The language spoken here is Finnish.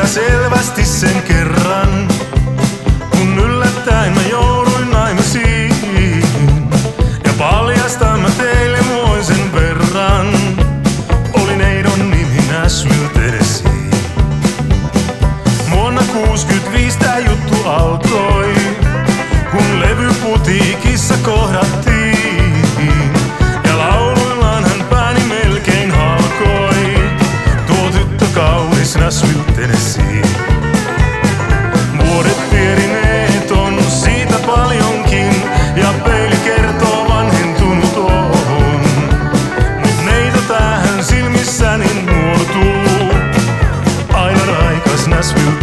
selvästi sen kerran, kun yllättäen mä jouduin naimisiin. Ja paljastan mä teille voin sen verran, oli neidon nimi Nashville, Tennessee. Vuonna 65 tää juttu alkoi, kun levyputiikissa kohdattiin. Ja lauluillaan hän pääni melkein halkoi, tuo tyttö kaunis Nashville, Tennessee. Vuodet pierineet on siitä paljonkin, ja peili kertoo vanhentunut on. Mut neito tähän silmissäni nuortuu, aina raikas Nashville,